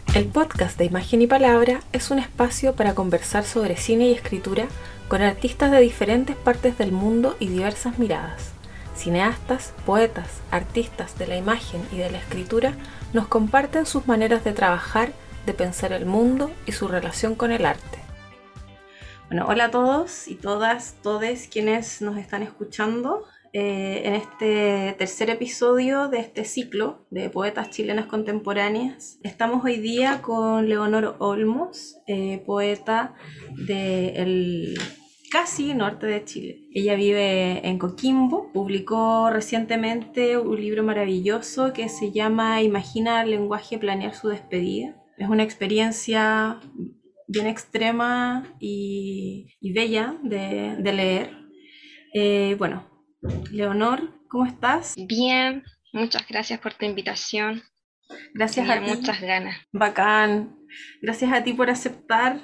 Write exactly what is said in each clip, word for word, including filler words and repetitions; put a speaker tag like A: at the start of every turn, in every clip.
A: El podcast de Imagen y Palabra es un espacio para conversar sobre cine y escritura con artistas de diferentes partes del mundo y diversas miradas. Cineastas, poetas, artistas de la imagen y de la escritura nos comparten sus maneras de trabajar, de pensar el mundo y su relación con el arte. Bueno, hola a todos y todas, todes quienes nos están escuchando eh, en este tercer episodio de este ciclo de poetas chilenas contemporáneas. Estamos hoy día con Leonor Olmos, eh, poeta del casi norte de Chile. Ella vive en Coquimbo, publicó recientemente un libro maravilloso que se llama Imagina el lenguaje planear su despedida. Es una experiencia bien extrema y, y bella de, de leer. Eh, bueno, Leonor, ¿cómo estás?
B: Bien, muchas gracias por tu invitación.
A: Gracias
B: Tenía
A: a ti.
B: muchas ganas.
A: Bacán. Gracias a ti por aceptar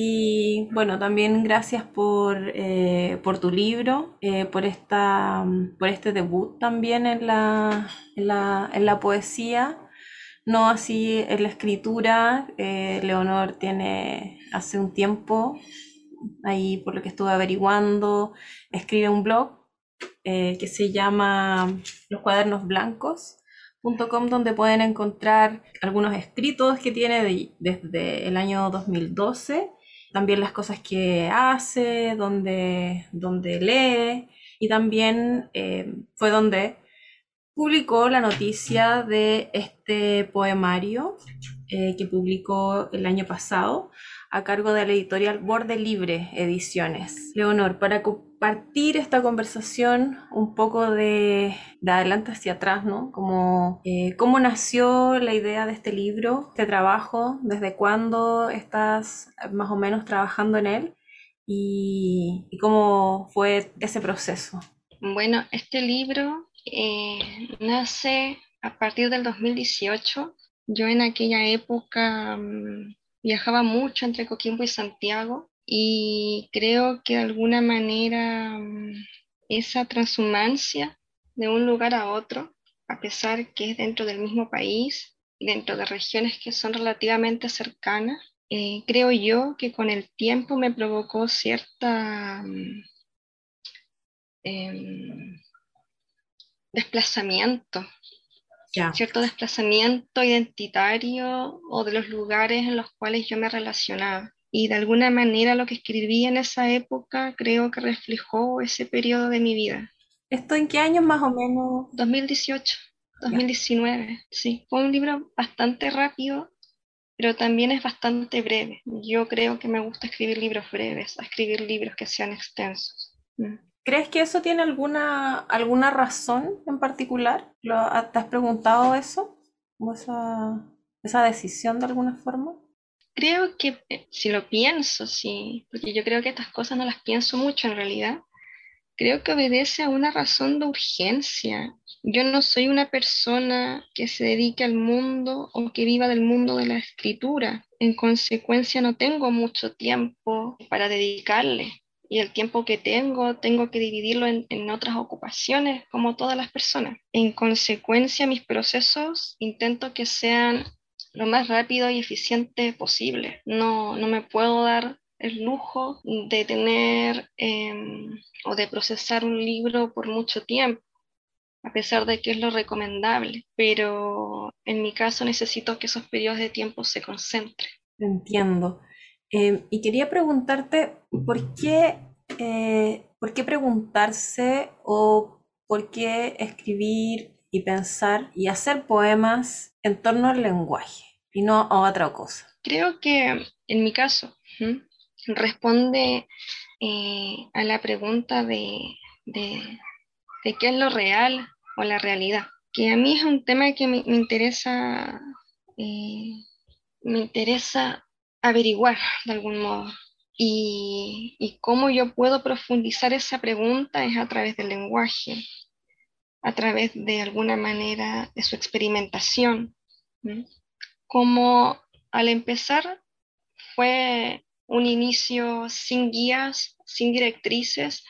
A: y bueno, también gracias por, eh, por tu libro, eh, por, esta, por este debut también en la, en la, en la poesía. No así en la escritura. Eh, Leonor tiene hace un tiempo, ahí por lo que estuve averiguando, escribe un blog eh, que se llama Los Cuadernos Blancos punto com, donde pueden encontrar algunos escritos que tiene de- desde el año dos mil doce, también las cosas que hace, donde, donde lee, y también eh, fue donde publicó la noticia de este poemario eh, que publicó el año pasado a cargo de la editorial Borde Libre Ediciones. Leonor, para compartir esta conversación un poco de, de adelante hacia atrás, ¿no? Como, eh, ¿cómo nació la idea de este libro, este trabajo? ¿Desde cuándo estás más o menos trabajando en él? ¿Y, y cómo fue ese proceso?
B: Bueno, este libro eh, nace a partir del dos mil dieciocho. Yo en aquella época mm, viajaba mucho entre Coquimbo y Santiago y creo que de alguna manera mm, esa transhumancia de un lugar a otro, a pesar que es dentro del mismo país, dentro de regiones que son relativamente cercanas, eh, creo yo que con el tiempo me provocó cierta mm, em, desplazamiento,
A: Ya.
B: cierto desplazamiento identitario o de los lugares en los cuales yo me relacionaba. Y de alguna manera lo que escribí en esa época creo que reflejó ese periodo de mi vida.
A: ¿Esto en qué años más o menos?
B: dos mil dieciocho,
A: Ya.
B: dos mil diecinueve, sí. Fue un libro bastante rápido, pero también es bastante breve. Yo creo que me gusta escribir libros breves, a escribir libros que sean extensos. Mm.
A: ¿Crees que eso tiene alguna, alguna razón en particular? ¿Lo, ¿Te has preguntado eso? ¿O esa, esa decisión de alguna forma?
B: Creo que eh, si lo pienso, sí, porque yo creo que estas cosas no las pienso mucho en realidad, creo que obedece a una razón de urgencia. Yo no soy una persona que se dedique al mundo o que viva del mundo de la escritura. En consecuencia, no tengo mucho tiempo para dedicarle. Y el tiempo que tengo, tengo que dividirlo en, en otras ocupaciones, como todas las personas. En consecuencia, mis procesos intento que sean lo más rápido y eficiente posible. No, no me puedo dar el lujo de tener eh, o de procesar un libro por mucho tiempo, a pesar de que es lo recomendable, pero en mi caso necesito que esos periodos de tiempo se concentren.
A: Entiendo. Eh, y quería preguntarte, ¿por qué, eh, por qué preguntarse o por qué escribir y pensar y hacer poemas en torno al lenguaje y no a otra cosa?
B: Creo que en mi caso ¿m? responde eh, a la pregunta de, de, de qué es lo real o la realidad, que a mí es un tema que me, me interesa, eh, me interesa averiguar de algún modo. Y, y cómo yo puedo profundizar esa pregunta es a través del lenguaje, a través de alguna manera de su experimentación. ¿M? Como al empezar fue un inicio sin guías, sin directrices,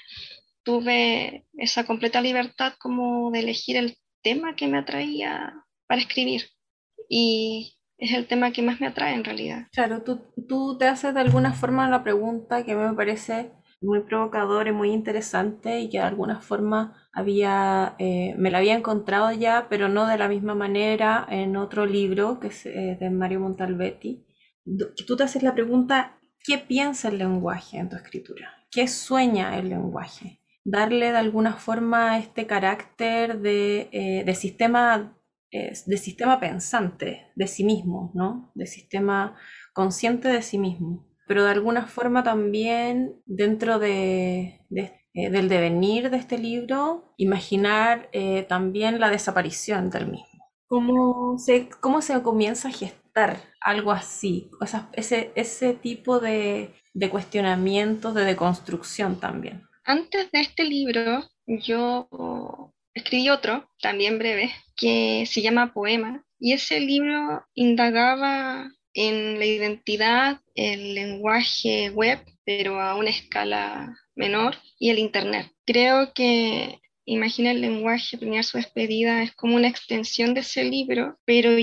B: tuve esa completa libertad como de elegir el tema que me atraía para escribir. Y es el tema que más me atrae en realidad.
A: Claro, tú, tú te haces de alguna forma la pregunta que me parece muy provocadora y muy interesante y que de alguna forma había, eh, me la había encontrado ya, pero no de la misma manera en otro libro que es eh, de Mario Montalbetti. Do- que Tú te haces la pregunta, ¿qué piensa el lenguaje en tu escritura? ¿Qué sueña el lenguaje? Darle de alguna forma este carácter de, eh, de sistema eh, de sistema pensante de sí mismo, ¿no? De sistema consciente de sí mismo, pero de alguna forma también dentro de, de, eh, del devenir de este libro, imaginar eh, también la desaparición del mismo. ¿Cómo se, cómo se comienza a gestar algo así? O sea, ese, ese tipo de, de cuestionamientos, de deconstrucción también.
B: Antes de este libro, yo escribí otro, también breve, que se llama Poema, y ese libro indagaba en la identidad, el lenguaje web, pero a una escala menor, y el Internet. Creo que Imagina el lenguaje, planear su despedida, es como una extensión de ese libro, pero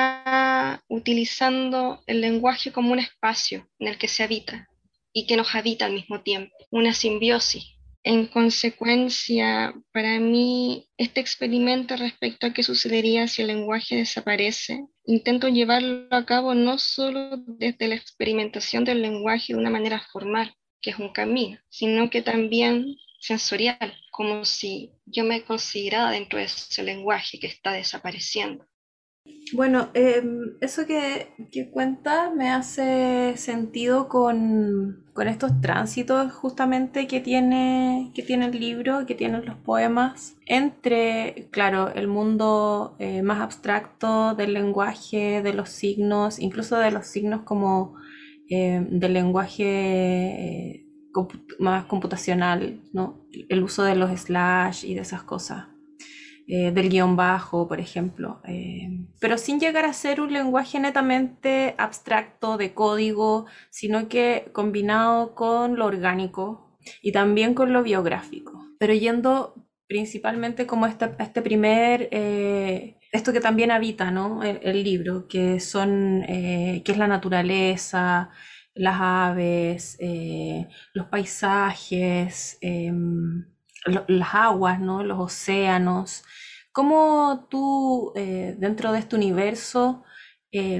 B: ya utilizando el lenguaje como un espacio en el que se habita y que nos habita al mismo tiempo, una simbiosis. En consecuencia, para mí, este experimento respecto a qué sucedería si el lenguaje desaparece, intento llevarlo a cabo no solo desde la experimentación del lenguaje de una manera formal, que es un camino, sino que también sensorial, como si yo me considerara dentro de ese lenguaje que está desapareciendo.
A: Bueno, em, eso que, que cuenta me hace sentido con, con estos tránsitos justamente que tiene, que tiene el libro, que tienen los poemas, entre, claro, el mundo eh, más abstracto del lenguaje, de los signos, incluso de los signos como eh, del lenguaje eh, compu- más computacional, ¿no? El uso de los slash y de esas cosas eh, del guión bajo, por ejemplo, eh, pero sin llegar a ser un lenguaje netamente abstracto de código, sino que combinado con lo orgánico y también con lo biográfico, pero yendo principalmente como este, este primer, eh, esto que también habita, ¿no? el, el libro, que son, eh, que es la naturaleza, las aves, eh, los paisajes, eh, lo- las aguas, ¿no? Los océanos. ¿Cómo tú, eh, dentro de este universo, eh,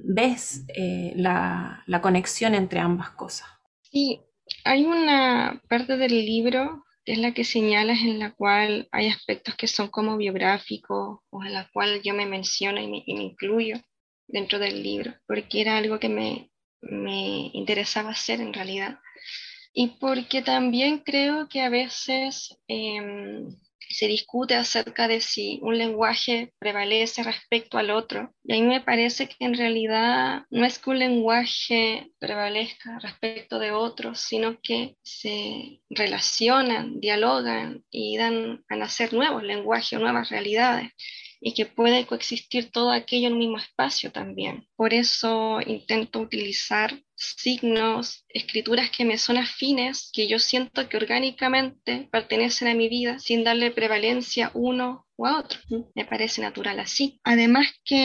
A: ves eh, la, la conexión entre ambas cosas?
B: Sí, hay una parte del libro que es la que señalas en la cual hay aspectos que son como biográficos o en la cual yo me menciono y me, y me incluyo dentro del libro, porque era algo que me, me interesaba hacer en realidad. Y porque también creo que a veces em, se discute acerca de si un lenguaje prevalece respecto al otro. Y a mí me parece que en realidad no es que un lenguaje prevalezca respecto de otro, sino que se relacionan, dialogan y dan a nacer nuevos lenguajes o nuevas realidades y que puede coexistir todo aquello en un mismo espacio también. Por eso intento utilizar signos, escrituras que me son afines, que yo siento que orgánicamente pertenecen a mi vida sin darle prevalencia a uno o a otro. Me parece natural así. Además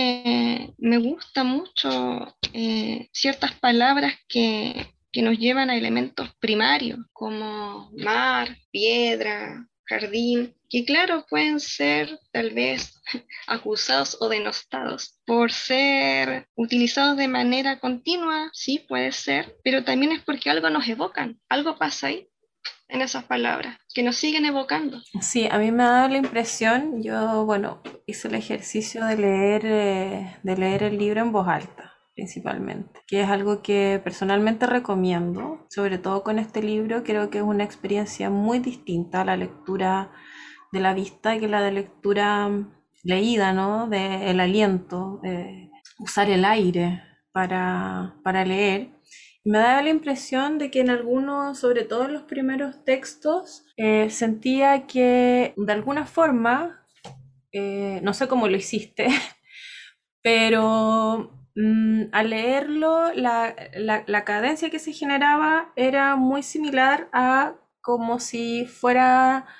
B: que me gusta mucho eh, ciertas palabras que, que nos llevan a elementos primarios, como mar, piedra, jardín, que claro, pueden ser tal vez acusados o denostados por ser utilizados de manera continua, sí puede ser, pero también es porque algo nos evocan, algo pasa ahí en esas palabras, que nos siguen evocando.
A: Sí, a mí me ha dado la impresión, yo, bueno, hice el ejercicio de leer, eh, de leer el libro en voz alta, principalmente, que es algo que personalmente recomiendo, sobre todo con este libro, creo que es una experiencia muy distinta a la lectura de la vista que la de lectura mm, leída, ¿no? De el aliento, eh, usar el aire para, para leer. Me daba la impresión de que en algunos, sobre todo en los primeros textos, eh, sentía que de alguna forma, eh, no sé cómo lo hiciste, pero mm, al leerlo, la, la- la cadencia que se generaba era muy similar a como si fuera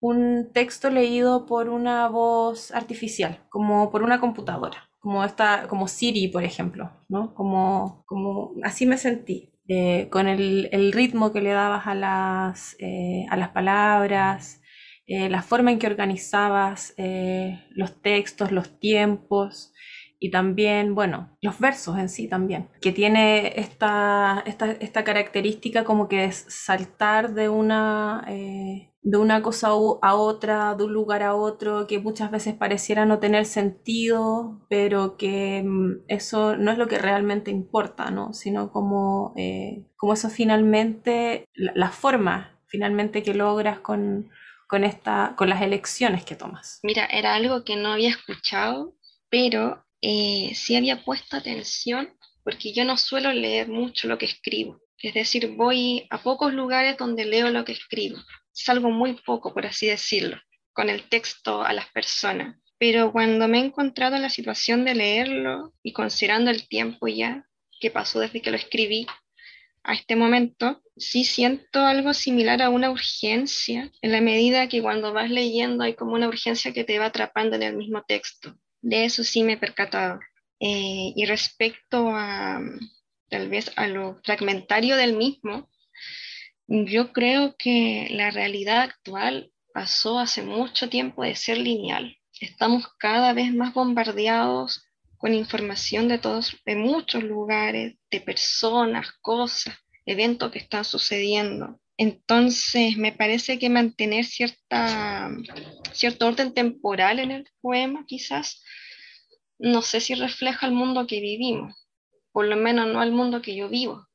A: un texto leído por una voz artificial, como por una computadora, como esta, como Siri, por ejemplo, ¿no? Como, como así me sentí, eh, con el, el ritmo que le dabas a las, eh, a las palabras, eh, la forma en que organizabas eh, los textos, los tiempos y también, bueno, los versos en sí también, que tiene esta, esta, esta característica como que es saltar de una, eh, de una cosa a otra, de un lugar a otro, que muchas veces pareciera no tener sentido, pero que mm, eso no es lo que realmente importa, ¿no? Sino como, eh, como eso finalmente, la, la forma finalmente que logras con, con, esta, con las elecciones que tomas.
B: Mira, era algo que no había escuchado, pero eh, sí había puesto atención porque yo no suelo leer mucho lo que escribo. Es decir, voy a pocos lugares donde leo lo que escribo. Salgo muy poco, por así decirlo, con el texto a las personas. Pero cuando me he encontrado en la situación de leerlo y considerando el tiempo ya que pasó desde que lo escribí, a este momento, sí siento algo similar a una urgencia, en la medida que cuando vas leyendo hay como una urgencia que te va atrapando en el mismo texto. De eso sí me he percatado. Eh, y respecto a tal vez a lo fragmentario del mismo, yo creo que la realidad actual pasó hace mucho tiempo de ser lineal. Estamos cada vez más bombardeados con información de todos, de muchos lugares, de personas, cosas, eventos que están sucediendo. Entonces, me parece que mantener cierta, cierto orden temporal en el poema, quizás, no sé si refleja el mundo que vivimos, por lo menos no el mundo que yo vivo.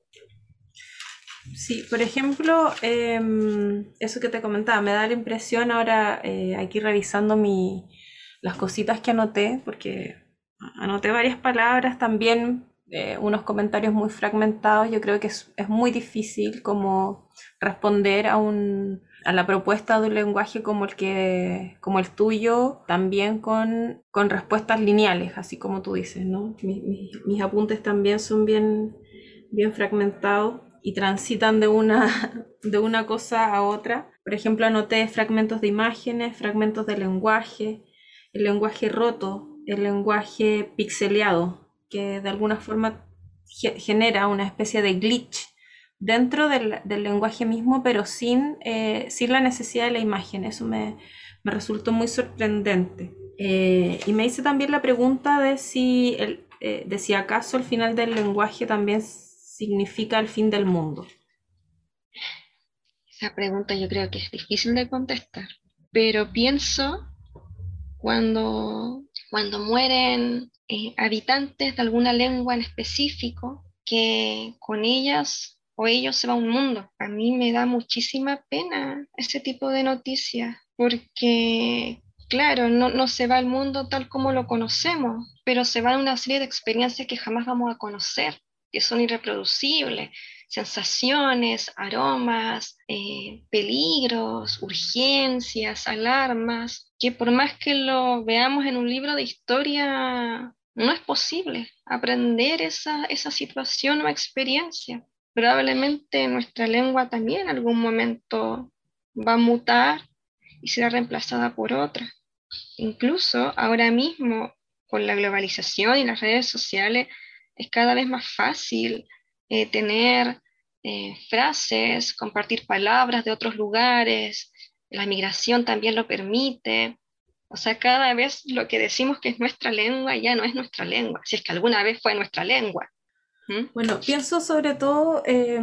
A: Sí, por ejemplo, eh, eso que te comentaba, me da la impresión ahora, eh, aquí revisando mi, las cositas que anoté, porque anoté varias palabras, también eh, unos comentarios muy fragmentados. Yo creo que es, es muy difícil como responder a, un, a la propuesta de un lenguaje como el, que, como el tuyo, también con, con respuestas lineales, así como tú dices, ¿no? Mi- mi- mis apuntes también son bien, bien fragmentados y transitan de una, de una cosa a otra. Por ejemplo, anoté fragmentos de imágenes, fragmentos de lenguaje, el lenguaje roto, el lenguaje pixeleado, que de alguna forma ge- genera una especie de glitch dentro del, del lenguaje mismo, pero sin, eh, sin la necesidad de la imagen. Eso me, me resultó muy sorprendente. Eh, y me hice también la pregunta de si, el, eh, de si acaso el final del lenguaje también significa el fin del mundo.
B: Esa pregunta yo creo que es difícil de contestar, pero pienso cuando, cuando mueren eh, habitantes de alguna lengua en específico, que con ellas o ellos se va un mundo. A mí me da muchísima pena ese tipo de noticias, porque, claro, no, no se va el mundo tal como lo conocemos, pero se van una serie de experiencias que jamás vamos a conocer, que son irreproducibles, sensaciones, aromas, eh, peligros, urgencias, alarmas, que por más que lo veamos en un libro de historia, no es posible aprender esa, esa situación o experiencia. Probablemente nuestra lengua también en algún momento va a mutar y será reemplazada por otra. Incluso ahora mismo, con la globalización y las redes sociales, es cada vez más fácil eh, tener eh, frases, compartir palabras de otros lugares. La migración también lo permite. O sea, cada vez lo que decimos que es nuestra lengua ya no es nuestra lengua, si es que alguna vez fue nuestra lengua. ¿Mm?
A: Bueno, pienso sobre todo eh,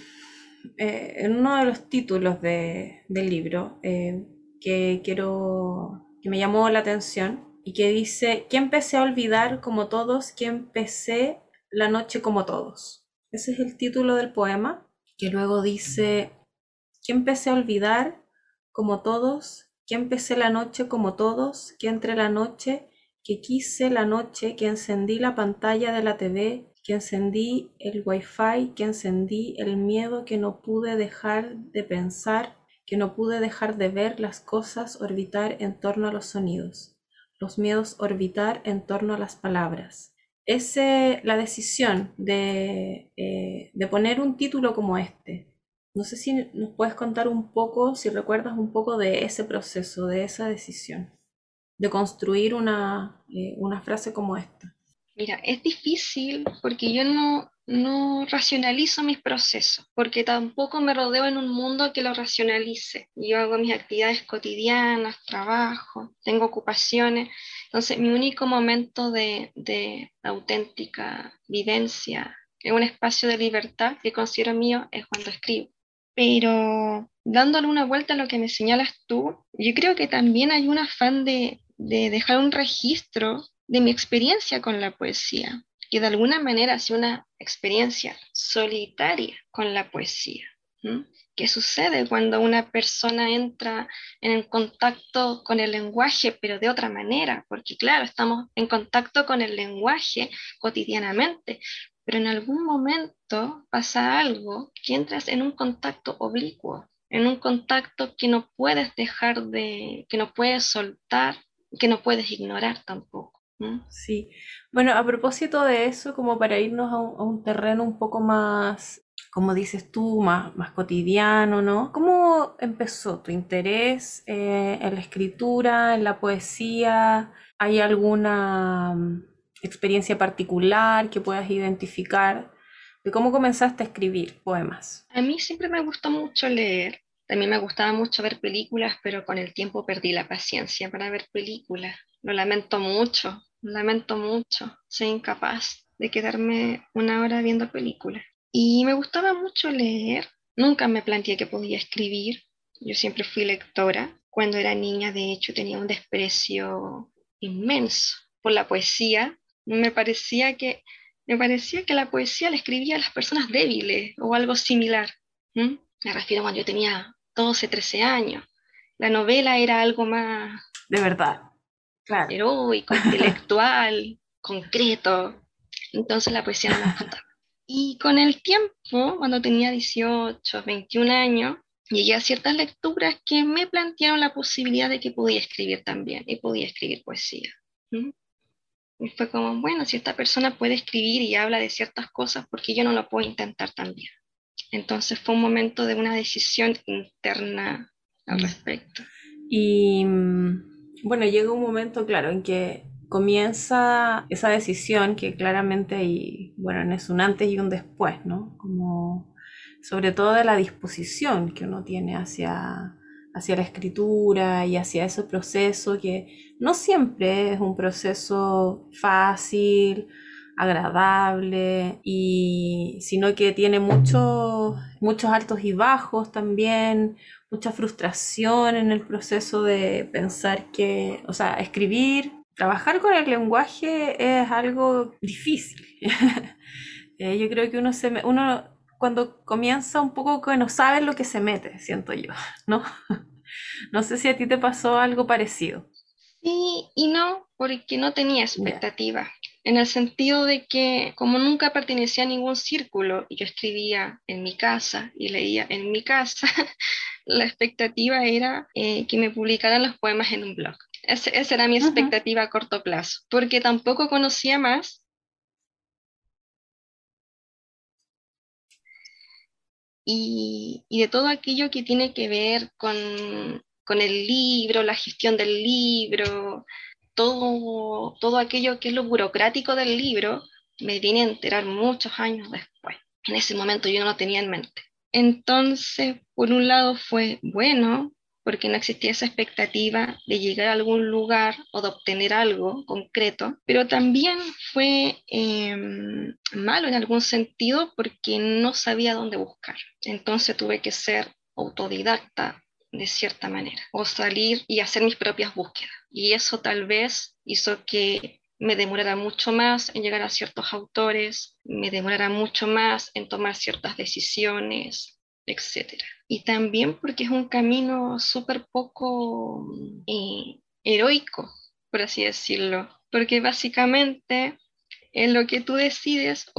A: eh, en uno de los títulos de, del libro eh, que quiero, que me llamó la atención y que dice, que empecé a olvidar como todos, que empecé la noche como todos. Ese es el título del poema, que luego dice, que empecé a olvidar como todos, que empecé la noche como todos, que entre la noche, que quise la noche, que encendí la pantalla de la T V, que encendí el wifi, que encendí el miedo, que no pude dejar de pensar, que no pude dejar de ver las cosas orbitar en torno a los sonidos, los miedos orbitar en torno a las palabras. Ese, la decisión de, eh, de poner un título como este, No sé si nos puedes contar un poco, si recuerdas un poco de ese proceso, de esa decisión, de construir una, eh, una frase como esta.
B: Mira, es difícil porque yo no, no racionalizo mis procesos, porque tampoco me rodeo en un mundo que lo racionalice. Yo hago mis actividades cotidianas, trabajo, tengo ocupaciones, entonces mi único momento de, de auténtica vivencia en un espacio de libertad que considero mío es cuando escribo. Pero dándole una vuelta a lo que me señalas tú, yo creo que también hay un afán de, de dejar un registro de mi experiencia con la poesía, que de alguna manera ha sido una experiencia solitaria con la poesía. ¿Mm? ¿Qué sucede cuando una persona entra en contacto con el lenguaje, pero de otra manera? Porque claro, estamos en contacto con el lenguaje cotidianamente, pero en algún momento pasa algo que entras en un contacto oblicuo, en un contacto que no puedes dejar de, que no puedes soltar, que no puedes ignorar tampoco. ¿Mm?
A: Sí. Bueno, a propósito de eso, como para irnos a un, a un terreno un poco más, como dices tú, más, más cotidiano, ¿no? ¿Cómo empezó tu interés eh, en la escritura, en la poesía? ¿Hay alguna mm, experiencia particular que puedas identificar de cómo comenzaste a escribir poemas?
B: A mí siempre me gustó mucho leer, también me gustaba mucho ver películas, pero con el tiempo perdí la paciencia para ver películas. Lo lamento mucho, lo lamento mucho. Soy incapaz de quedarme una hora viendo películas. Y me gustaba mucho leer. Nunca me planteé que podía escribir. Yo siempre fui lectora. Cuando era niña, de hecho, tenía un desprecio inmenso por la poesía. Me parecía que me parecía que la poesía la escribía a las personas débiles o algo similar. ¿Mm? Me refiero a cuando yo tenía doce, trece años. La novela era algo más
A: De verdad, claro.
B: heroico, intelectual, concreto. Entonces la poesía no me gustaba. Y con el tiempo, cuando tenía dieciocho, veintiún años, llegué a ciertas lecturas que me plantearon la posibilidad de que podía escribir también y podía escribir poesía. ¿Mm? Y fue como, bueno, si esta persona puede escribir y habla de ciertas cosas, ¿por qué yo no lo puedo intentar también? Entonces fue un momento de una decisión interna al
A: Mm.
B: respecto.
A: Y mm, bueno, llega un momento, claro, en que comienza esa decisión que claramente y bueno, es un antes y un después, ¿no? Como sobre todo de la disposición que uno tiene hacia, hacia la escritura y hacia ese proceso que no siempre es un proceso fácil, agradable, y, sino que tiene muchos, muchos altos y bajos también, mucha frustración en el proceso de pensar que, o sea, escribir, trabajar con el lenguaje es algo difícil. Eh, yo creo que uno se me- uno cuando comienza un poco que no sabe lo que se mete, siento yo, ¿no? No sé si a ti te pasó algo parecido.
B: Sí y no, porque no tenía
A: Ya.
B: expectativa, en el sentido de que como nunca pertenecía a ningún círculo y yo escribía en mi casa y leía en mi casa, la expectativa era eh, que me publicaran los poemas en un blog. Ese- esa era mi
A: Ujú.
B: expectativa a corto plazo, porque tampoco conocía más. Y, y de todo aquello que tiene que ver con, con el libro, la gestión del libro, todo, todo aquello que es lo burocrático del libro, me vine a enterar muchos años después. En ese momento yo no lo tenía en mente. Entonces, por un lado fue bueno, porque no existía esa expectativa de llegar a algún lugar o de obtener algo concreto, pero también fue eh, malo en algún sentido porque no sabía dónde buscar. Entonces tuve que ser autodidacta de cierta manera, o salir y hacer mis propias búsquedas. Y eso tal vez hizo que me demorara mucho más en llegar a ciertos autores, me demorara mucho más en tomar ciertas decisiones, etcétera. Y también porque es un camino súper poco eh, heroico, por así decirlo, porque básicamente en lo que tú decides o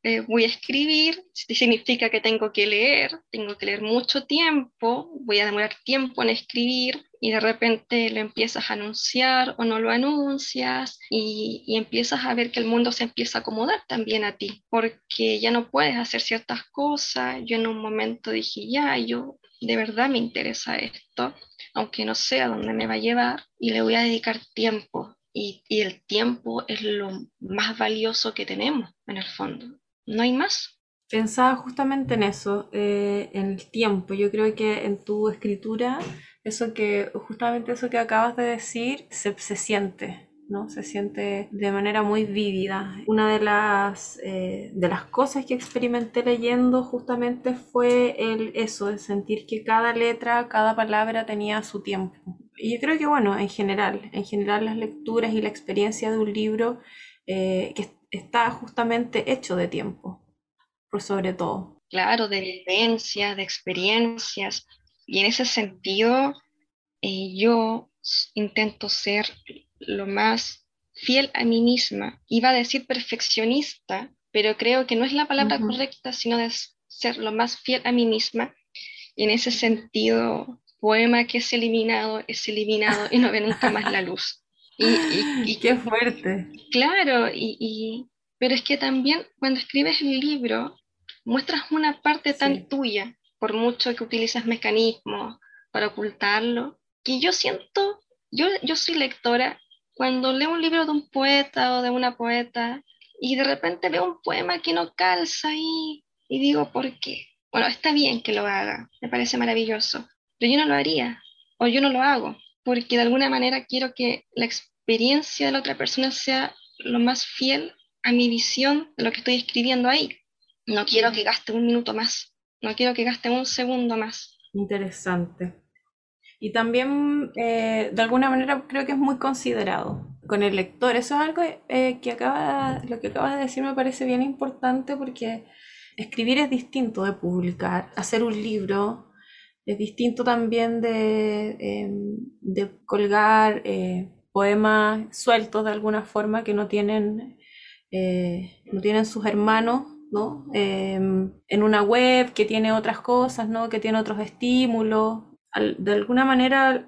B: eh, voy a escribir, si significa que tengo que leer, tengo que leer mucho tiempo, voy a demorar tiempo en escribir y de repente lo empiezas a anunciar o no lo anuncias y, y empiezas a ver que el mundo se empieza a acomodar también a ti, porque ya no puedes hacer ciertas cosas. Yo en un momento dije, ya, yo de verdad me interesa esto, aunque no sé a dónde me va a llevar, y le voy a dedicar tiempo. Y, y el tiempo es lo más valioso que tenemos en el fondo. No hay más.
A: Pensaba justamente en eso, eh, en el tiempo. Yo creo que en tu escritura, eso que, justamente eso que acabas de decir, se, se siente, ¿no? Se siente de manera muy vívida. Una de las, eh, de las cosas que experimenté leyendo justamente fue el, eso, el sentir que cada letra, cada palabra tenía su tiempo. Y yo creo que, bueno, en general, en general las lecturas y la experiencia de un libro eh, que está justamente hecho de tiempo por sobre todo.
B: Claro, de vivencias, de experiencias. Y en ese sentido, eh, yo s- intento ser lo más fiel a mí misma. Iba a decir perfeccionista, pero creo que no es la palabra
A: Ujú.
B: correcta, sino de s- ser lo más fiel a mí misma. Y en ese sentido, poema que es eliminado, es eliminado y no ve nunca más la luz. Y, y,
A: Qué
B: y
A: fuerte.
B: claro, y, y- pero es que también cuando escribes el libro, muestras una parte tan
A: Sí.
B: tuya, por mucho que utilizas mecanismos para ocultarlo, que yo siento, yo, yo soy lectora, cuando leo un libro de un poeta o de una poeta, y de repente veo un poema que no calza ahí, y digo, ¿por qué? Bueno, está bien que lo haga, me parece maravilloso, pero yo no lo haría, o yo no lo hago, porque de alguna manera quiero que la experiencia de la otra persona sea lo más fiel a mi visión de lo que estoy escribiendo ahí. No quiero que gaste un minuto más, no quiero que gaste un segundo más.
A: Interesante. Y también, eh, de alguna manera, creo que es muy considerado con el lector. Eso es algo eh, que acaba, lo que acabas de decir me parece bien importante porque escribir es distinto de publicar. Hacer un libro es distinto también de, eh, de colgar eh, poemas sueltos de alguna forma que no tienen, eh, no tienen sus hermanos, ¿no? Eh, en una web que tiene otras cosas, ¿no? Que tiene otros estímulos. Al- de alguna manera,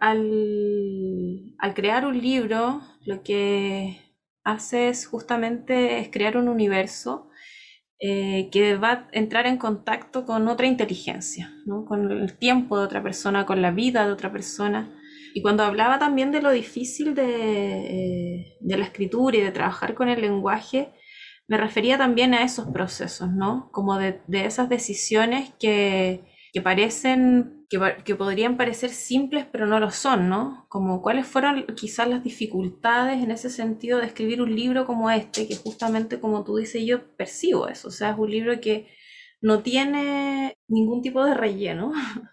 A: al, al crear un libro, lo que hace es justamente es crear un universo eh, que va a entrar en contacto con otra inteligencia, ¿no? Con el tiempo de otra persona, con la vida de otra persona. Y cuando hablaba también de lo difícil de, eh, de la escritura y de trabajar con el lenguaje, me refería también a esos procesos, ¿no? Como de, de esas decisiones que, que parecen, que, que podrían parecer simples, pero no lo son, ¿no? Como cuáles fueron quizás las dificultades en ese sentido de escribir un libro como este, que justamente como tú dices, yo percibo eso, o sea, es un libro que no tiene ningún tipo de relleno,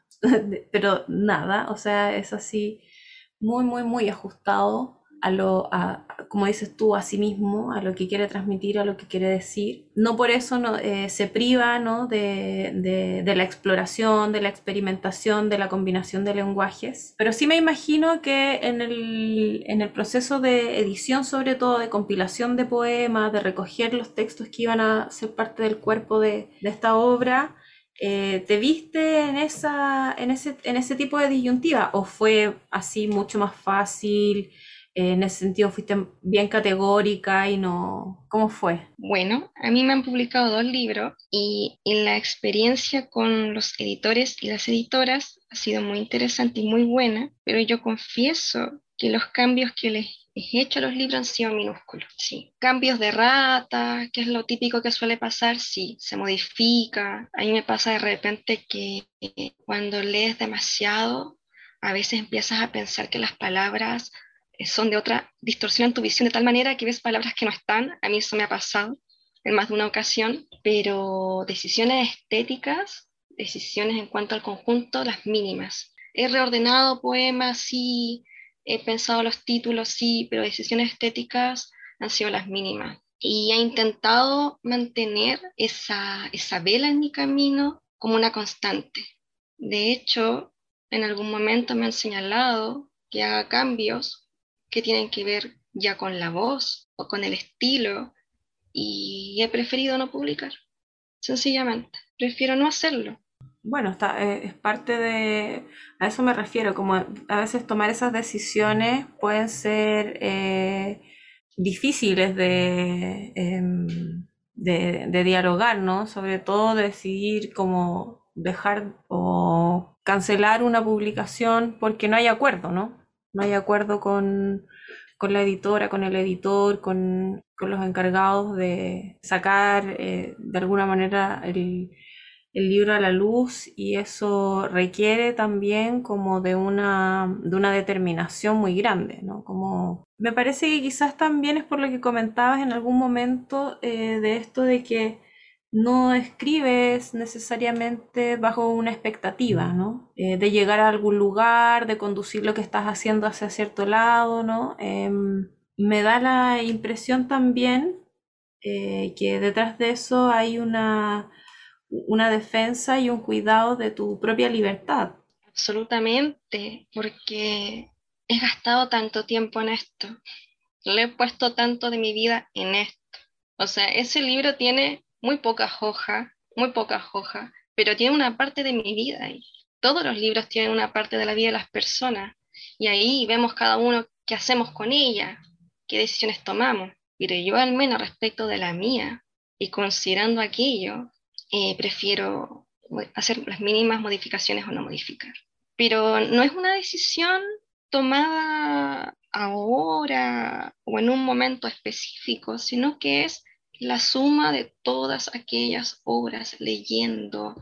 A: pero nada, o sea, es así muy, muy, muy ajustado a lo, a, como dices tú, a sí mismo, a lo que quiere transmitir, a lo que quiere decir. No por eso no, eh, se priva, ¿no? de, de, de la exploración, de la experimentación, de la combinación de lenguajes. Pero sí me imagino que en el, en el proceso de edición, sobre todo de compilación de poemas, de recoger los textos que iban a ser parte del cuerpo de, de esta obra, eh, ¿te viste en esa, en ese, en ese tipo de disyuntiva? ¿O fue así mucho más fácil? Eh, en ese sentido, ¿fuiste bien categórica y no? ¿Cómo fue?
B: Bueno, a mí me han publicado dos libros y, y la experiencia con los editores y las editoras ha sido muy interesante y muy buena, pero yo confieso que los cambios que les he hecho a los libros han sido minúsculos. Sí, cambios de rata, que es lo típico que suele pasar, sí, se modifica. A mí me pasa de repente que eh, cuando lees demasiado, a veces empiezas a pensar que las palabras eh, son de otra, distorsionan tu visión de tal manera que ves palabras que no están. A mí eso me ha pasado en más de una ocasión, pero decisiones estéticas, decisiones en cuanto al conjunto, las mínimas. He reordenado poemas, sí, he pensado los títulos, sí, pero decisiones estéticas han sido las mínimas. Y he intentado mantener esa, esa vela en mi camino como una constante. De hecho, en algún momento me han señalado que haga cambios que tienen que ver ya con la voz o con el estilo y he preferido no publicar. sencillamente. Prefiero no hacerlo.
A: Bueno, está, eh, es parte de, a eso me refiero, como a veces tomar esas decisiones pueden ser eh, difíciles de, em, de, de dialogar, ¿no? Sobre todo decidir como dejar o cancelar una publicación porque no hay acuerdo, ¿no? No hay acuerdo con, con la editora, con el editor, con, con los encargados de sacar eh, de alguna manera el el libro a la luz y eso requiere también como de una, de una determinación muy grande, ¿no? Como, me parece que quizás también es por lo que comentabas en algún momento eh, de esto de que no escribes necesariamente bajo una expectativa, ¿no? Eh, de llegar a algún lugar, de conducir lo que estás haciendo hacia cierto lado, ¿no? Em, me da la impresión también eh, que detrás de eso hay una una defensa y un cuidado de tu propia libertad.
B: Absolutamente, porque he gastado tanto tiempo en esto, le he puesto tanto de mi vida en esto. O sea, ese libro tiene muy pocas hojas, muy pocas hojas, pero tiene una parte de mi vida ahí. Todos los libros tienen una parte de la vida de las personas y ahí vemos cada uno qué hacemos con ella, qué decisiones tomamos. Pero yo al menos respecto de la mía y considerando aquello, eh, prefiero hacer las mínimas modificaciones o no modificar. Pero no es una decisión tomada ahora o en un momento específico, sino que es la suma de todas aquellas obras, leyendo,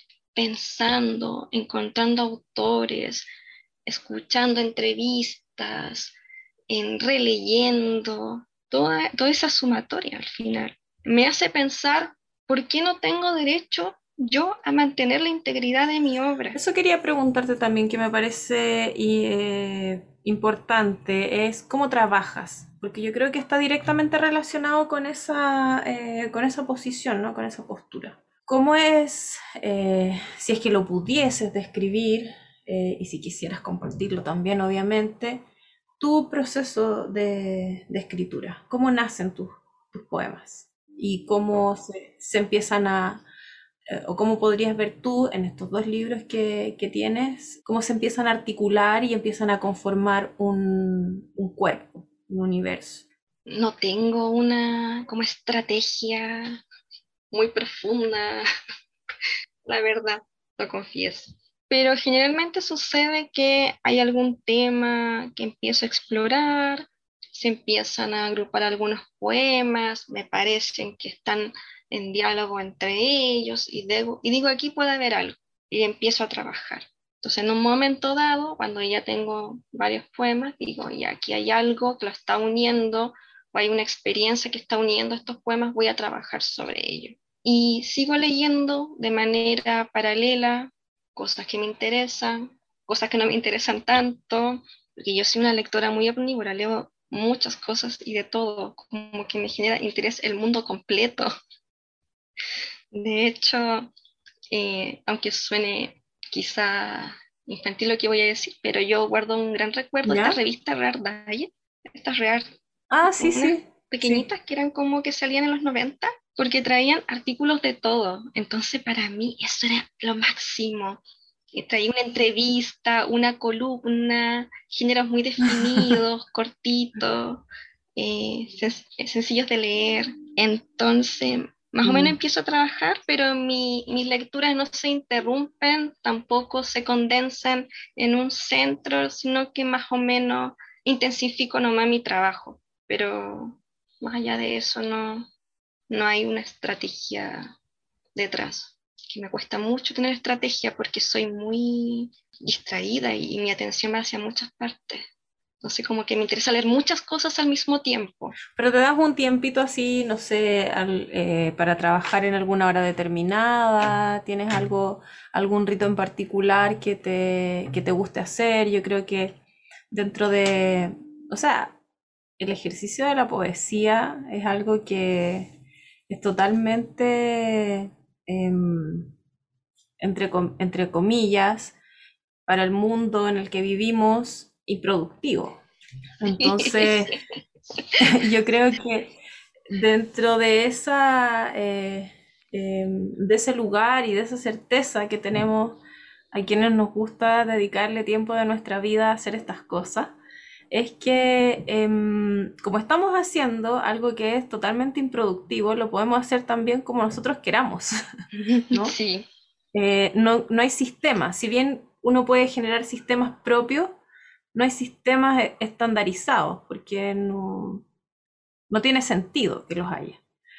B: pensando, encontrando autores, escuchando entrevistas, en releyendo, toda, toda esa sumatoria al final. Me hace pensar, ¿por qué no tengo derecho yo a mantener la integridad de mi obra?
A: Eso quería preguntarte también, que me parece eh, importante, es cómo trabajas, porque yo creo que está directamente relacionado con esa, eh, con esa posición, ¿no? Con esa postura. ¿Cómo es, eh, si es que lo pudieses describir, eh, y si quisieras compartirlo también, obviamente, tu proceso de, de escritura? ¿Cómo nacen tus, tus poemas? ¿Y cómo se, se empiezan a, eh, o cómo podrías ver tú en estos dos libros que, que tienes, cómo se empiezan a articular y empiezan a conformar un, un cuerpo, un universo?
B: No tengo una como estrategia muy profunda, la verdad, lo confieso. Pero generalmente sucede que hay algún tema que empiezo a explorar, se empiezan a agrupar algunos poemas, me parecen que están en diálogo entre ellos y, debo- y digo, aquí puede haber algo, y empiezo a trabajar. Entonces, en un momento dado, cuando ya tengo varios poemas, digo, y aquí hay algo que lo está uniendo, o hay una experiencia que está uniendo estos poemas, voy a trabajar sobre ello. Y sigo leyendo de manera paralela cosas que me interesan, cosas que no me interesan tanto, porque yo soy una lectora muy omnívora, leo muchas cosas y de todo, como que me genera interés el mundo completo. De hecho, eh, aunque suene quizá infantil lo que voy a decir, pero yo guardo un gran recuerdo de esta
A: ¿Ya?
B: revista Rare Diet, estas Rare,
A: Ah, sí,
B: unas
A: sí, sí.
B: pequeñitas que eran como que salían en los noventa porque traían artículos de todo. Entonces, para mí eso era lo máximo. Y traía una entrevista, una columna, géneros muy definidos, cortitos, eh, sen- sencillos de leer. Entonces, más o menos
A: Mm.
B: empiezo a trabajar, pero mi, mis lecturas no se interrumpen, tampoco se condensan en un centro, sino que más o menos intensifico nomás mi trabajo. Pero más allá de eso, no, no hay una estrategia detrás. Que me cuesta mucho tener estrategia porque soy muy distraída y, y mi atención va hacia muchas partes. Entonces, como que me interesa leer muchas cosas al mismo tiempo.
A: Pero te das un tiempito así, no sé, al- eh, para trabajar en alguna hora determinada, ¿tienes algo, algún rito en particular que te, que te guste hacer? Yo creo que dentro de, o sea, el ejercicio de la poesía es algo que es totalmente, em, entre, com- entre comillas, para el mundo en el que vivimos, improductivo. Entonces,
B: Sí.
A: yo creo que dentro de esa, eh, eh, de ese lugar y de esa certeza que tenemos a quienes nos gusta dedicarle tiempo de nuestra vida a hacer estas cosas, es que em, como estamos haciendo algo que es totalmente improductivo, lo podemos hacer también como nosotros queramos, ¿no?
B: Sí,
A: Eh, no, no hay sistemas, si bien uno puede generar sistemas propios, no hay sistemas e- estandarizados, porque no, no tiene sentido que los haya.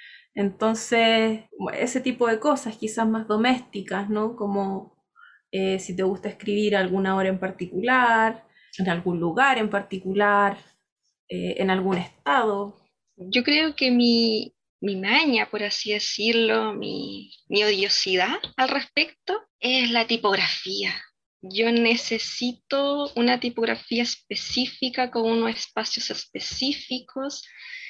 A: Entonces, ese tipo de cosas, quizás más domésticas, ¿no? Como eh, si te gusta escribir alguna hora en particular, en algún lugar en particular, eh, en algún estado.
B: yo creo que mi, mi maña, por así decirlo, mi, mi odiosidad al respecto es la tipografía. Yo necesito una tipografía específica con unos espacios específicos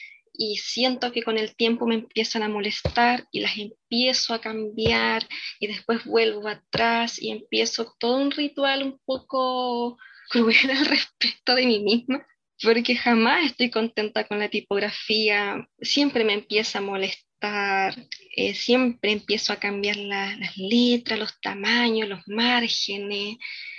B: y siento que con el tiempo me empiezan a molestar y las empiezo a cambiar y después vuelvo atrás y empiezo todo un ritual un poco cruel al respecto de mí misma, porque jamás estoy contenta con la tipografía, siempre me empieza a molestar, eh, siempre empiezo a cambiar la- las letras, los tamaños, los márgenes.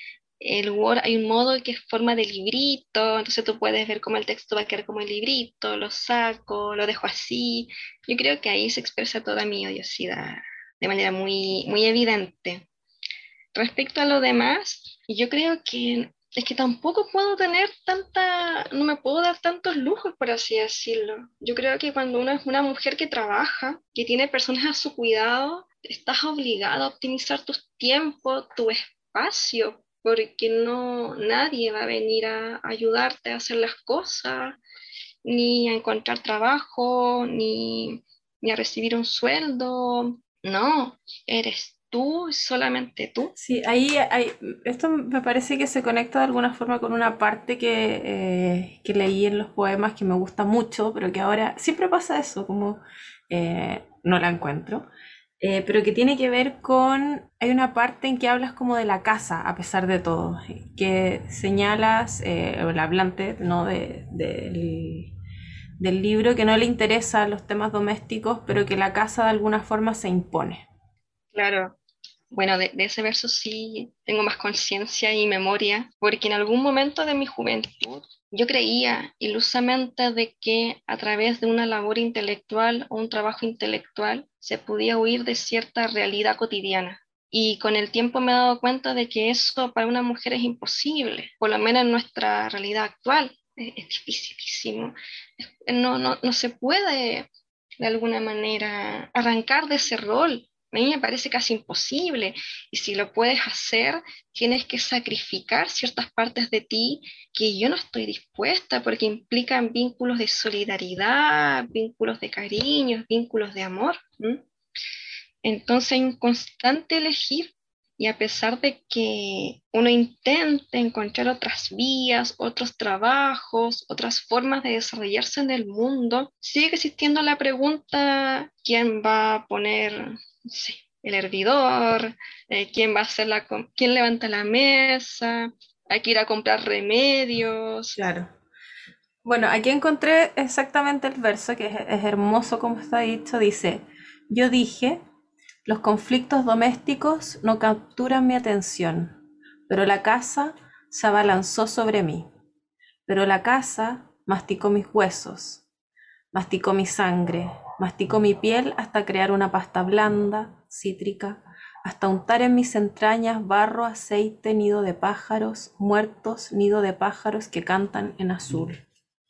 B: El Word hay un modo que es forma de librito, entonces tú puedes ver cómo el texto va a quedar como el librito, lo saco, lo dejo así. Yo creo que ahí se expresa toda mi odiosidad de manera muy, muy evidente. Respecto a lo demás, yo creo que es que tampoco puedo tener tanta, no me puedo dar tantos lujos, por así decirlo. Yo creo que cuando uno es una mujer que trabaja, que tiene personas a su cuidado, estás obligado a optimizar tus tiempos, tu espacio, porque no, nadie va a venir a ayudarte a hacer las cosas, ni a encontrar trabajo, ni, ni a recibir un sueldo. No, eres tú, solamente tú.
A: Sí, ahí hay, esto me parece que se conecta de alguna forma con una parte que, eh, que leí en los poemas que me gusta mucho, pero que ahora siempre pasa eso, como eh, no la encuentro, eh, pero que tiene que ver con, hay una parte en que hablas como de la casa, a pesar de todo, que señalas, eh, el hablante, ¿no? de, del, del libro, que no le interesan los temas domésticos, pero que la casa de alguna forma se impone.
B: Claro. Bueno, de, de ese verso sí tengo más conciencia y memoria, porque en algún momento de mi juventud yo creía ilusamente de que a través de una labor intelectual o un trabajo intelectual se podía huir de cierta realidad cotidiana. Y con el tiempo me he dado cuenta de que eso para una mujer es imposible, por lo menos en nuestra realidad actual. Es, es dificilísimo. Es- no, no, no se puede de alguna manera arrancar de ese rol. A mí me parece casi imposible. Y si lo puedes hacer, tienes que sacrificar ciertas partes de ti que yo no estoy dispuesta porque implican vínculos de solidaridad, vínculos de cariño, vínculos de amor. ¿M? Entonces hay un constante elegir y a pesar de que uno intente encontrar otras vías, otros trabajos, otras formas de desarrollarse en el mundo, sigue existiendo la pregunta, ¿quién va a poner, no sé, el hervidor? Eh, ¿quién va a hacer la, com- quién levanta la mesa? Hay que ir a comprar remedios.
A: Claro. Bueno, aquí encontré exactamente el verso, que es, es hermoso como está dicho. Dice, yo dije, los conflictos domésticos no capturan mi atención, pero la casa se abalanzó sobre mí. Pero la casa masticó mis huesos, masticó mi sangre, masticó mi piel hasta crear una pasta blanda, cítrica, hasta untar en mis entrañas barro, aceite, nido de pájaros, muertos, nido de pájaros que cantan en azul.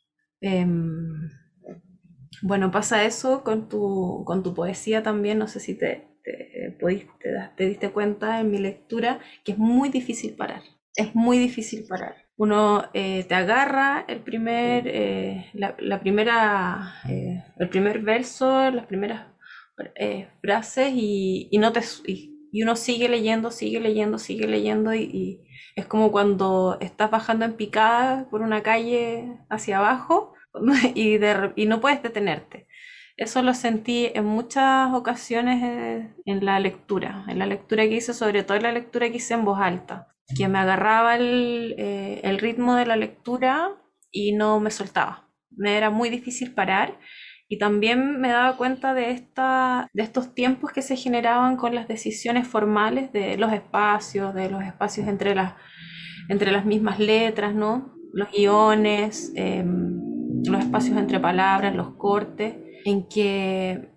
A: Em, bueno, pasa eso con tu, con tu poesía también, no sé si te, te, pudiste- te das- te diste cuenta en mi lectura, que es muy difícil parar, es muy difícil parar. Uno eh, te agarra el primer, eh, la, la primera, eh, el primer verso, las primeras eh, frases y, y no te, y, y uno sigue leyendo, sigue leyendo, sigue leyendo y, y es como cuando estás bajando en picada por una calle hacia abajo y, de, y no puedes detenerte. Eso lo sentí en muchas ocasiones eh, en la lectura, en la lectura que hice, sobre todo en la lectura que hice en voz alta, que me agarraba el, eh, el ritmo de la lectura y no me soltaba. Me era muy difícil parar Y también me daba cuenta de, esta, de estos tiempos que se generaban con las decisiones formales de los espacios, de los espacios entre las, entre las mismas letras, ¿no? Los guiones, eh, los espacios entre palabras, los cortes, en que,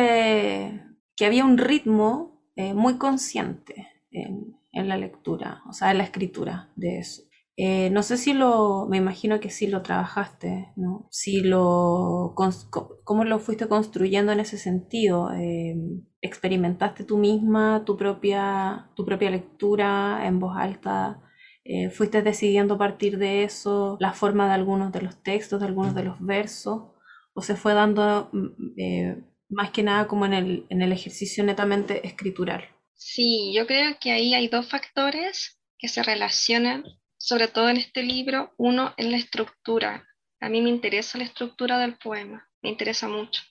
A: ese, que había un ritmo eh, muy consciente en, en la lectura, o sea, en la escritura de eso. Eh, no sé si lo, me imagino que sí lo trabajaste, ¿no? Si lo, cons- co- ¿cómo lo fuiste construyendo en ese sentido? Eh, ¿experimentaste tú misma tu propia, tu propia lectura en voz alta? Eh, ¿fuiste decidiendo a partir de eso la forma de algunos de los textos, de algunos de los versos? ¿O se fue dando mm, eh, más que nada como en el, en el ejercicio netamente escritural?
B: Sí, yo creo que ahí hay dos factores que se relacionan, sobre todo en este libro. Uno es la estructura. A mí me interesa la estructura del poema, me interesa mucho.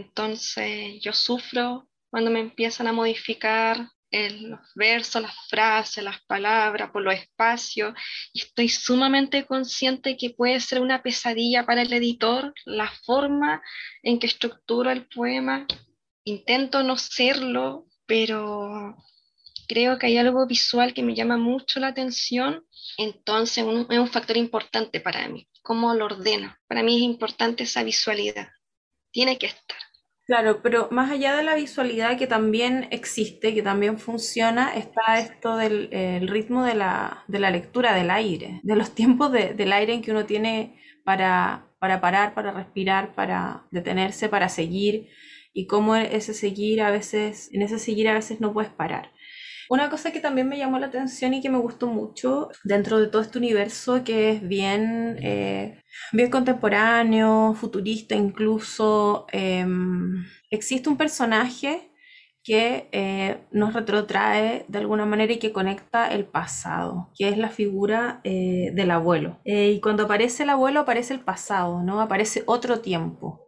B: Entonces yo sufro cuando me empiezan a modificar el- los versos, las frases, las palabras, por los espacios, y estoy sumamente consciente que puede ser una pesadilla para el editor la forma en que estructuro el poema. Intento no serlo, pero creo que hay algo visual que me llama mucho la atención, entonces un- es un factor importante para mí. ¿Cómo lo ordeno? Para mí es importante esa visualidad. Tiene que estar.
A: Claro, pero más allá de la visualidad que también existe, que también funciona, está esto del el ritmo de la, de la lectura del aire, de los tiempos de- del aire en que uno tiene para, para parar, para respirar, para detenerse, para seguir, y cómo ese seguir a veces, en ese seguir a veces no puedes parar. Una cosa que también me llamó la atención y que me gustó mucho dentro de todo este universo que es bien, eh, bien contemporáneo, futurista incluso, em, existe un personaje que eh, nos retrotrae de alguna manera y que conecta el pasado, que es la figura eh, del abuelo. Eh, y cuando aparece el abuelo aparece el pasado, ¿no? Aparece otro tiempo,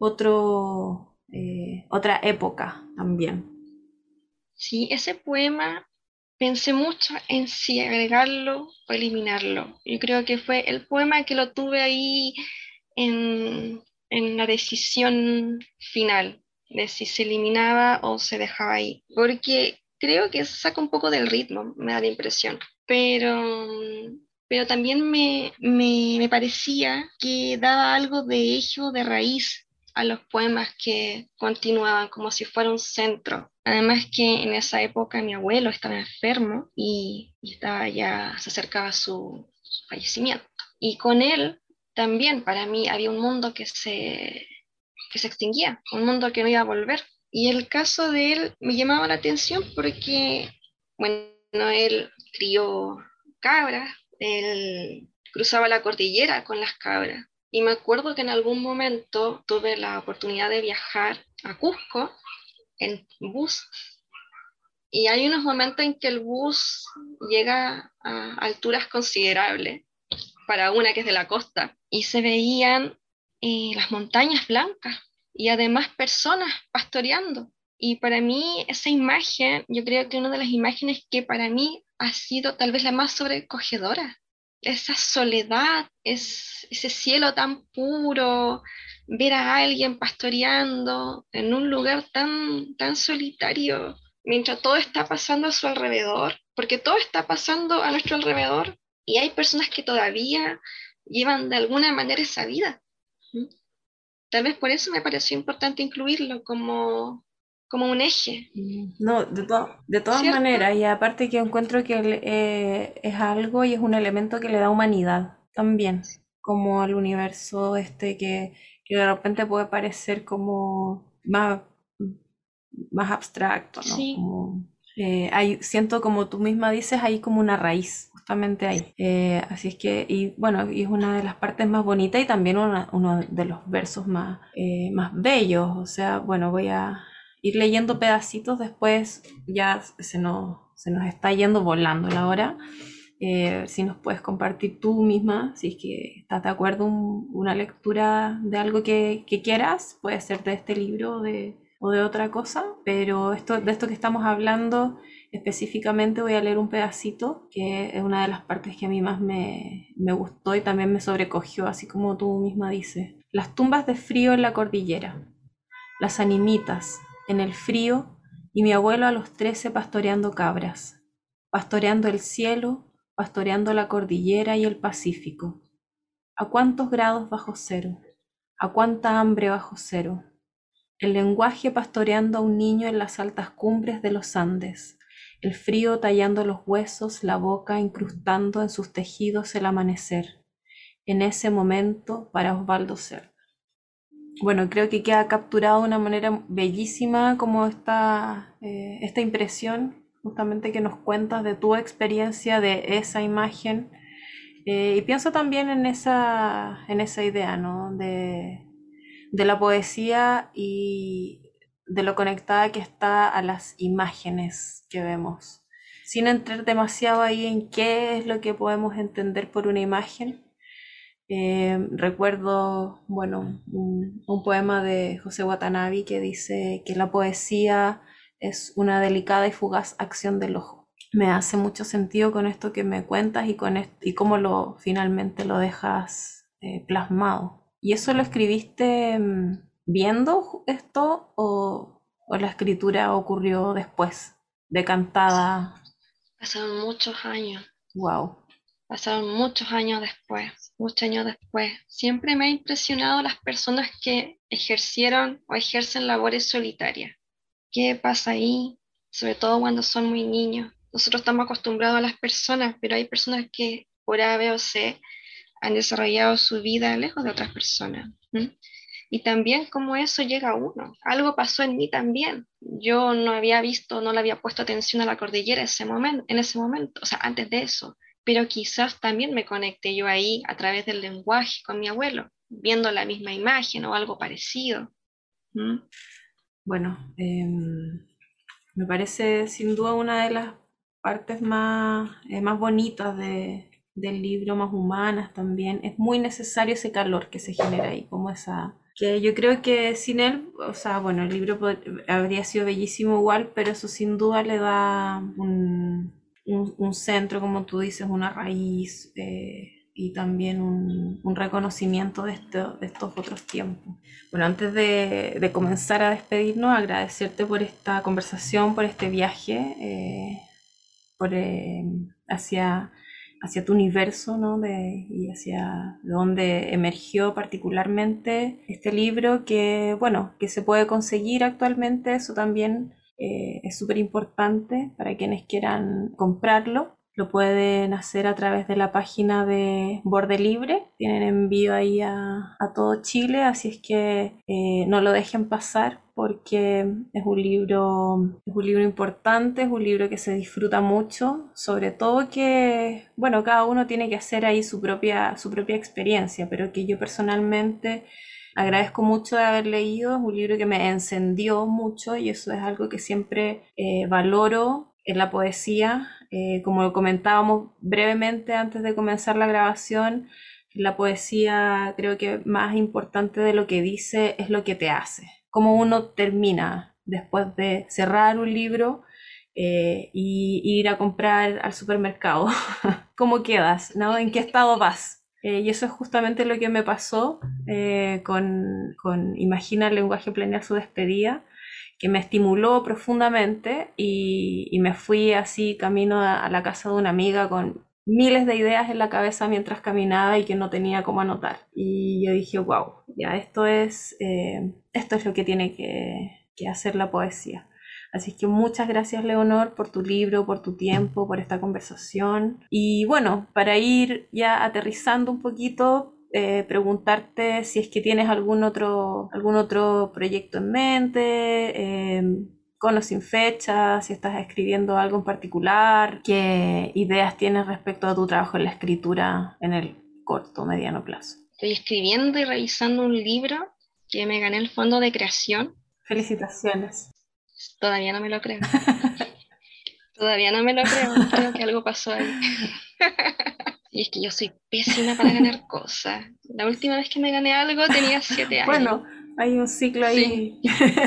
A: otro, eh, otra época también.
B: Sí, ese poema pensé mucho en si agregarlo o eliminarlo. Yo creo que fue el poema que lo tuve ahí en, en la decisión final, de si se eliminaba o se dejaba ahí, porque creo que saca un poco del ritmo, me da la impresión, pero, pero también me, me, me parecía que daba algo de eje, de raíz a los poemas que continuaban como si fuera un centro. Además que en esa época mi abuelo estaba enfermo y, y estaba ya, se acercaba su, su fallecimiento. Y con él también para mí había un mundo que se, que se extinguía, un mundo que no iba a volver. Y el caso de él me llamaba la atención porque, bueno, él crió cabras, él cruzaba la cordillera con las cabras. Y me acuerdo que en algún momento tuve la oportunidad de viajar a Cusco en bus y hay unos momentos en que el bus llega a alturas considerables para una que es de la costa, y se veían eh, las montañas blancas y además personas pastoreando. Y para mí esa imagen, yo creo que una de las imágenes que para mí ha sido tal vez la más sobrecogedora. Esa soledad, es, ese cielo tan puro, ver a alguien pastoreando en un lugar tan, tan solitario, mientras todo está pasando a su alrededor, porque todo está pasando a nuestro alrededor, y hay personas que todavía llevan de alguna manera esa vida. ¿Mm? Tal vez por eso me pareció importante incluirlo como, como un eje,
A: Mm, no, de, to- de todas
B: ¿cierto?
A: maneras, y aparte que encuentro que el- eh, es algo y es un elemento que le da humanidad también, como al universo este que, que de repente puede parecer como más, más abstracto, ¿no?
B: Sí,
A: Como, eh, hay, siento como tú misma dices, hay como una raíz, justamente ahí. Eh, así es que, y bueno, y es una de las partes más bonitas y también una- uno de los versos más, eh, más bellos. O sea, bueno, voy a ir leyendo pedacitos después, ya se nos, se nos está yendo volando la hora. Eh, si nos puedes compartir tú misma, si es que estás de acuerdo, un- una lectura de algo que, que quieras, puede ser de este libro o de, o de otra cosa, pero esto, de esto que estamos hablando específicamente voy a leer un pedacito que es una de las partes que a mí más me, me gustó y también me sobrecogió, así como tú misma dices. Las tumbas de frío en la cordillera. las animitas, en el frío, y mi abuelo a los trece pastoreando cabras, pastoreando el cielo, pastoreando la cordillera y el Pacífico. ¿A cuántos grados bajo cero? ¿A cuánta hambre bajo cero? El lenguaje pastoreando a un niño en las altas cumbres de los Andes, el frío tallando los huesos, la boca incrustando en sus tejidos el amanecer. En ese momento, para Osvaldo Cerda. Bueno, creo que queda capturado de una manera bellísima como esta, eh, esta impresión justamente que nos cuentas de tu experiencia de esa imagen. Eh, y pienso también en esa, en esa idea, ¿no? De, de la poesía y de lo conectada que está a las imágenes que vemos. Sin entrar demasiado ahí en qué es lo que podemos entender por una imagen, eh, recuerdo, bueno, un, un poema de José Watanabe que dice que la poesía es una delicada y fugaz acción del ojo. Me hace mucho sentido con esto que me cuentas y con esto, y cómo lo finalmente lo dejas eh, plasmado. ¿Y eso lo escribiste mm, viendo esto o, o la escritura ocurrió después, decantada?
B: Pasaron muchos años,
A: Wow.
B: pasaron muchos años después, muchos años después. Siempre me ha impresionado las personas que ejercieron o ejercen labores solitarias. ¿Qué pasa ahí? Sobre todo cuando son muy niños. Nosotros estamos acostumbrados a las personas, pero hay personas que por A, B o C han desarrollado su vida lejos de otras personas. ¿M? Y también cómo eso llega a uno. Algo pasó en mí también. Yo no había visto, no le había puesto atención a la cordillera ese momento, en ese momento, o sea, antes de eso. Pero quizás también me conecté yo ahí a través del lenguaje con mi abuelo, viendo la misma imagen o algo parecido. ¿M?
A: Bueno, em, me parece sin duda una de las partes más, eh, más bonitas de, del libro, más humanas también. Es muy necesario ese calor que se genera ahí, como esa... Que yo creo que sin él, o sea, bueno, el libro pod- habría sido bellísimo igual, pero eso sin duda le da un, un, un centro, como tú dices, una raíz eh, y también un, un reconocimiento de, esto- de estos otros tiempos. Bueno, antes de, de comenzar a despedirnos, agradecerte por esta conversación, por este viaje, eh, por, eh, hacia, hacia tu universo, ¿no? De, y hacia donde emergió particularmente este libro que, bueno, que se puede conseguir actualmente, eso también eh, es súper importante para quienes quieran comprarlo. Lo pueden hacer a través de la página de Borde Libre. Tienen envío ahí a, a todo Chile, así es que eh, no lo dejen pasar porque es un libro, es un libro importante, es un libro que se disfruta mucho, sobre todo que, bueno, cada uno tiene que hacer ahí su propia, su propia experiencia, pero que yo personalmente agradezco mucho de haber leído. Es un libro que me encendió mucho y eso es algo que siempre eh, valoro en la poesía. Eh, como comentábamos brevemente antes de comenzar la grabación, la poesía creo que más importante de lo que dice es lo que te hace, cómo uno termina después de cerrar un libro eh, y ir a comprar al supermercado. ¿Cómo quedas? ¿No? ¿En qué estado vas? Eh, y eso es justamente lo que me pasó eh, con, con Imagina el lenguaje planear su despedida, que me estimuló profundamente y, y me fui así camino a, a la casa de una amiga con miles de ideas en la cabeza mientras caminaba y que no tenía cómo anotar. Y yo dije, wow, ya esto es, eh, esto es lo que tiene que, que hacer la poesía. Así que muchas gracias, Leonor, por tu libro, por tu tiempo, por esta conversación. Y bueno, para ir ya aterrizando un poquito, eh, preguntarte si es que tienes algún otro, algún otro proyecto en mente, eh, con o sin fecha, si estás escribiendo algo en particular, qué ideas tienes respecto a tu trabajo en la escritura en el corto, mediano plazo.
B: Estoy escribiendo y revisando un libro que me gané el fondo de creación.
A: Felicitaciones.
B: Todavía no me lo creo. Todavía no me lo creo. Creo que algo pasó ahí. Y es que yo soy pésima para ganar cosas. La última vez que me gané algo tenía siete años.
A: Bueno, hay un ciclo
B: Sí,
A: ahí.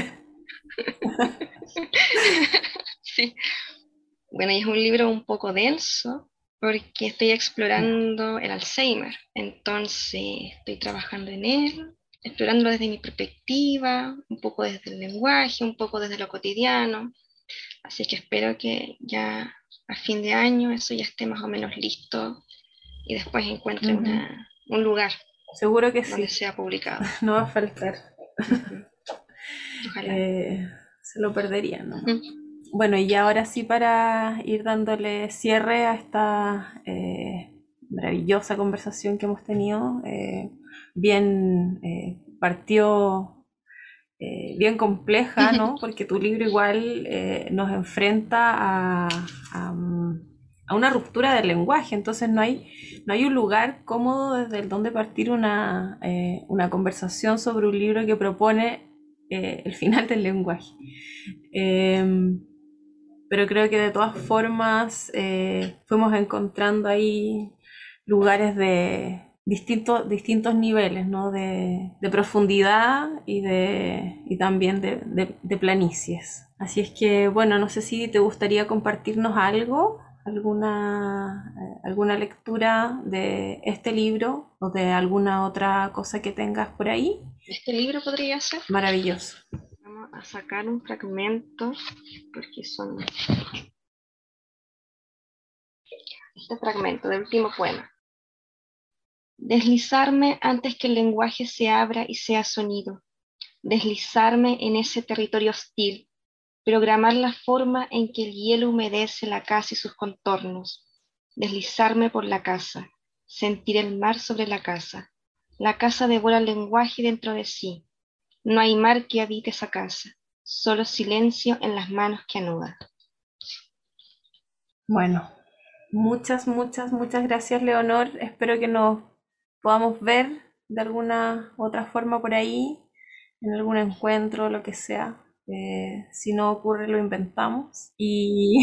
B: sí. Bueno, y es un libro un poco denso porque estoy explorando el Alzheimer. Entonces estoy trabajando en él. explorándolo desde mi perspectiva, un poco desde el lenguaje, un poco desde lo cotidiano. Así que espero que ya a fin de año eso ya esté más o menos listo y después encuentre
A: Ujú.
B: una, un lugar
A: Seguro que
B: donde
A: sí,
B: sea publicado.
A: no va a faltar.
B: Ujú. Ojalá.
A: Eh, se lo perderían, ¿no?
B: Ujú.
A: Bueno, y ahora sí para ir dándole cierre a esta eh, maravillosa conversación que hemos tenido, eh, bien eh, partió eh, bien compleja, ¿no? Porque tu libro igual eh, nos enfrenta a, a, a una ruptura del lenguaje, entonces no hay, no hay un lugar cómodo desde el donde partir una, eh, una conversación sobre un libro que propone eh, el final del lenguaje. Eh, pero creo que de todas formas eh, fuimos encontrando ahí lugares de distintos, distintos niveles, ¿no? De, de profundidad y, de, y también de, de, de planicies. Así es que, bueno, no sé si te gustaría compartirnos algo, alguna, eh, alguna lectura de este libro o de alguna otra cosa que tengas por ahí.
B: Este libro podría ser.
A: Maravilloso.
B: Vamos a sacar un fragmento porque son este fragmento del último poema. Deslizarme antes que el lenguaje se abra y sea sonido. Deslizarme en ese territorio hostil. Programar la forma en que el hielo humedece la casa y sus contornos. Deslizarme por la casa. Sentir el mar sobre la casa. La casa devora el lenguaje dentro de sí. No hay mar que habite esa casa. Solo silencio en las manos que anudan.
A: Bueno, muchas, muchas, muchas gracias, Leonor. Espero que nos podamos ver de alguna otra forma por ahí, en algún encuentro, lo que sea. Eh, si no ocurre, lo inventamos. Y,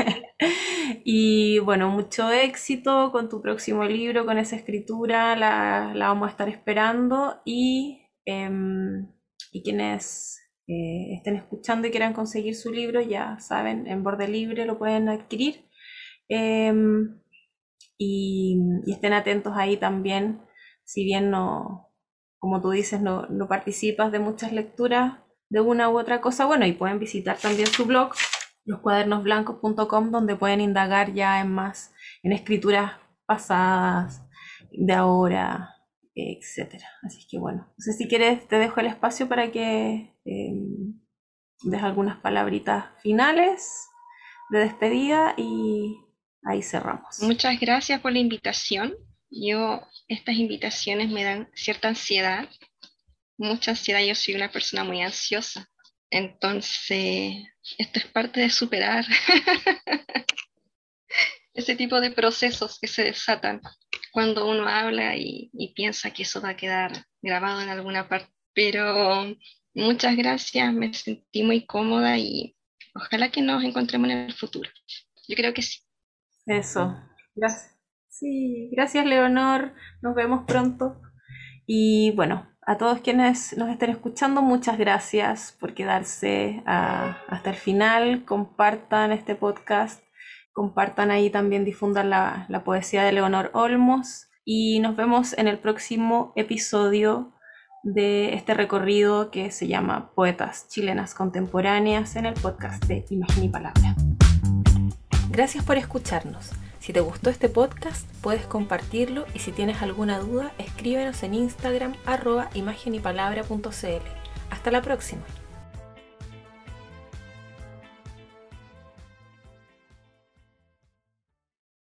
A: y bueno, mucho éxito con tu próximo libro, con esa escritura, la, la vamos a estar esperando. Y, em, y quienes eh, estén escuchando y quieran conseguir su libro, ya saben, en Borde Libre lo pueden adquirir. Eh, y, y, estén atentos ahí también, si bien no, como tú dices, no, no participas de muchas lecturas de una u otra cosa, bueno, y pueden visitar también su blog, los cuadernos blancos punto com, donde pueden indagar ya en más, en escrituras pasadas, de ahora, etcétera. Así que bueno, no sé si quieres, te dejo el espacio para que eh, des algunas palabritas finales de despedida y ahí cerramos.
B: Muchas gracias por la invitación. Yo, estas invitaciones me dan cierta ansiedad, mucha ansiedad. Yo soy una persona muy ansiosa. Entonces, esto es parte de superar ese tipo de procesos que se desatan cuando uno habla y, y piensa que eso va a quedar grabado en alguna parte. Pero muchas gracias, me sentí muy cómoda y ojalá que nos encontremos en el futuro. Yo creo que sí.
A: Eso, gracias. Sí, gracias Leonor, nos vemos pronto. Y bueno, a todos quienes nos estén escuchando, muchas gracias por quedarse a, hasta el final. Compartan este podcast, compartan ahí también, difundan la, la poesía de Leonor Olmos. Y nos vemos en el próximo episodio de este recorrido que se llama Poetas Chilenas Contemporáneas en el podcast de Imagen y Palabra. Gracias por escucharnos. Si te gustó este podcast, puedes compartirlo y si tienes alguna duda, escríbenos en Instagram arroba imagen y palabra punto cl. Hasta la próxima.